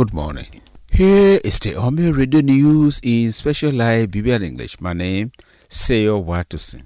Good morning. Here is the Omeo Radio News in special live Biblian English. My name is Seyo Watusin.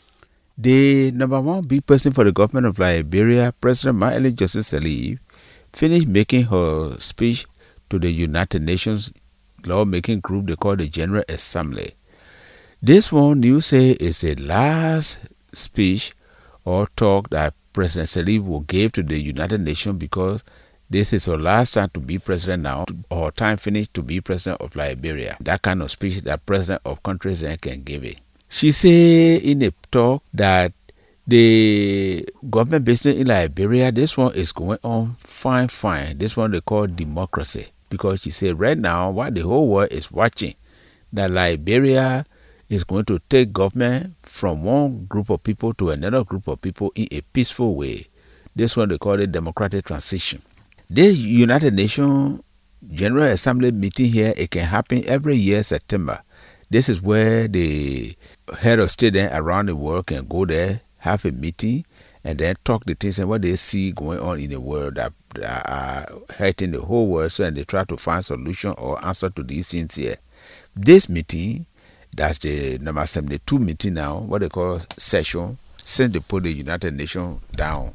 The number one big person for the government of Liberia, President Mahaile Joseph Sirleaf, finished making her speech to the United Nations lawmaking group they call the General Assembly. This one, you say, is the last speech or talk that President Sirleaf will give to the United Nations because this is her last time to be president now, or time finished to be president of Liberia. That kind of speech that president of countries can give it. She say in a talk that the government business in Liberia, this one is going on fine. This one they call democracy. Because she said right now, while the whole world is watching, that Liberia is going to take government from one group of people to another group of people in a peaceful way. This one they call it democratic transition. This United Nations General Assembly meeting here, it can happen every year, September. This is where the head of state around the world can go there, have a meeting, and then talk the things and what they see going on in the world that are hurting the whole world, so and they try to find solution or answer to these things here. This meeting, that's the number 72 meeting now, what they call session, since they put the United Nations down.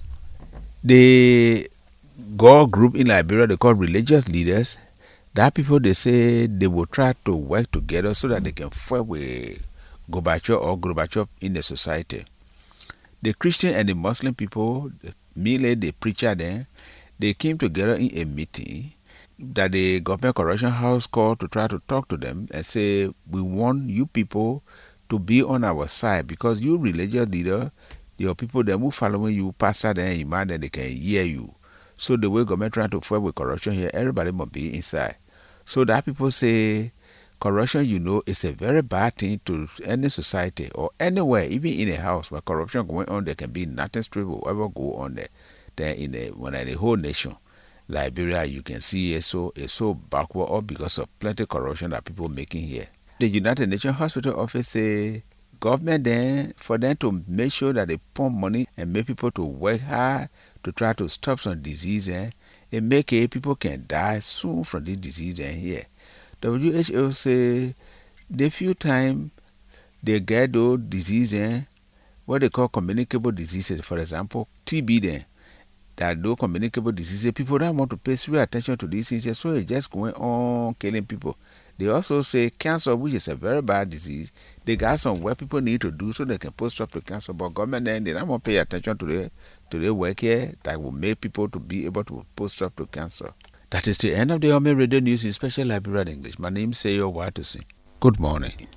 The God group in Liberia, they call religious leaders. That people, they say they will try to work together so that they can fight with Gorbachev in the society. The Christian and the Muslim people, mainly the preacher there, they came together in a meeting that the government correction house called to try to talk to them and say, we want you people to be on our side because you religious leader, your people, them who following you, pastor and imam, then they can hear you. So the way government trying to fight with corruption here, everybody must be inside. So that people say corruption, is a very bad thing to any society or anywhere, even in a house where corruption going on, there can be nothing straight will ever go on there. Then in the whole nation, Liberia, you can see it's so backward all because of plenty corruption that people making here. The United Nations Hospital Office say government then for them to make sure that they pump money and make people to work hard to try to stop some disease and make it people can die soon from this disease here. WHO say the few time they get those diseases, what they call communicable diseases, for example, TB then, that those communicable diseases, people don't want to pay serious attention to these things, so it's just going on killing people. They also say cancer, which is a very bad disease, they got some work people need to do so they can put stop to cancer, but government then they don't want to pay attention to the work here that will make people to be able to put stop to cancer. That is the end of the Omeo Radio News in special Liberia English. My name is Seyo Watusin. Good morning.